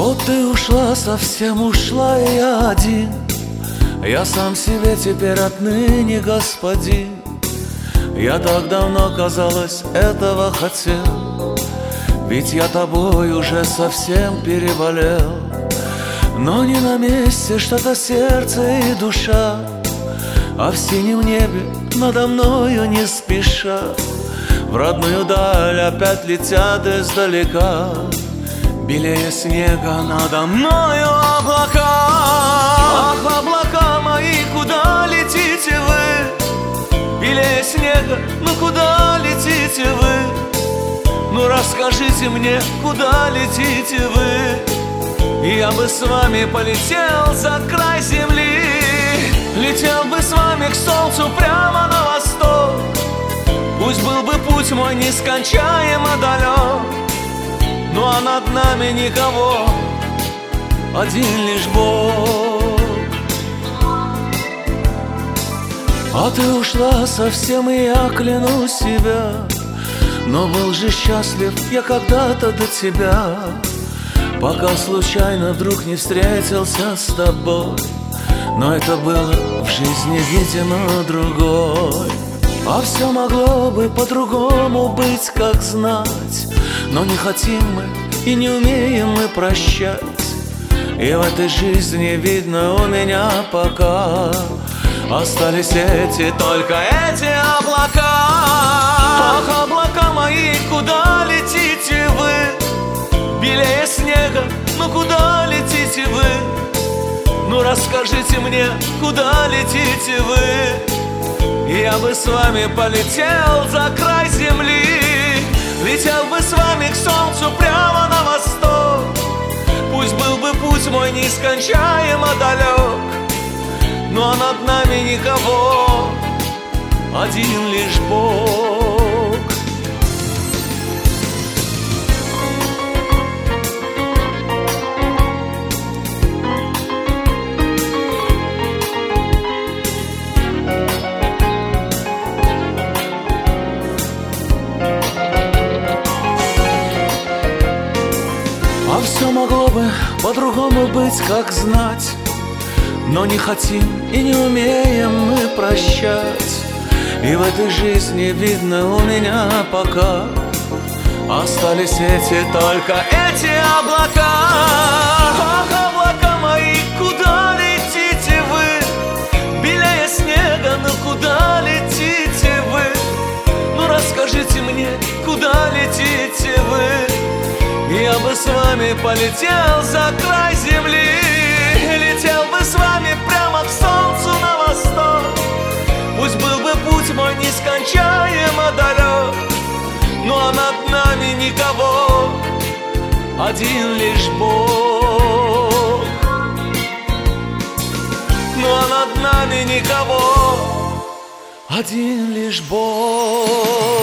Вот ты ушла, совсем ушла, и я один. Я сам себе теперь отныне господин. Я так давно, казалось, этого хотел, ведь я тобой уже совсем переболел. Но не на месте что-то сердце и душа, а в синем небе надо мною не спеша в родную даль опять летят издалека. Белее снега надо мною облака. Ах, облака мои, куда летите вы? Белее снега, ну куда летите вы? Ну расскажите мне, куда летите вы? И я бы с вами полетел за край земли, летел бы с вами к солнцу прямо на восток. Пусть был бы путь мой нескончаемо далек, ну а над нами никого, один лишь Бог. А ты ушла совсем, и я клянусь себя, но был же счастлив я когда-то до тебя, пока случайно вдруг не встретился с тобой. Но это было в жизни, видимо, другой. А все могло бы по-другому быть, как знать, но не хотим мы и не умеем мы прощать. И в этой жизни, видно, у меня пока остались только эти облака. Ах, облака мои, куда летите вы? Белее снега, ну куда летите вы? Ну расскажите мне, куда летите вы? И я бы с вами полетел за край земли, летел бы с вами к солнцу прямо на восток. Пусть был бы путь мой нескончаемо далек, но над нами никого, один лишь Бог. А все могло бы по-другому быть, как знать, но не хотим и не умеем мы прощать. И в этой жизни, видно, у меня пока остались только эти облака. Ах, облака мои, куда летите вы? Белее снега, ну куда летите вы? Ну расскажите мне, куда летите вы? Я бы с вами полетел за край земли, летел бы с вами прямо к солнцу на восток. Пусть был бы путь мой нескончаемо далек, ну а над нами никого, один лишь Бог. Ну а над нами никого, один лишь Бог.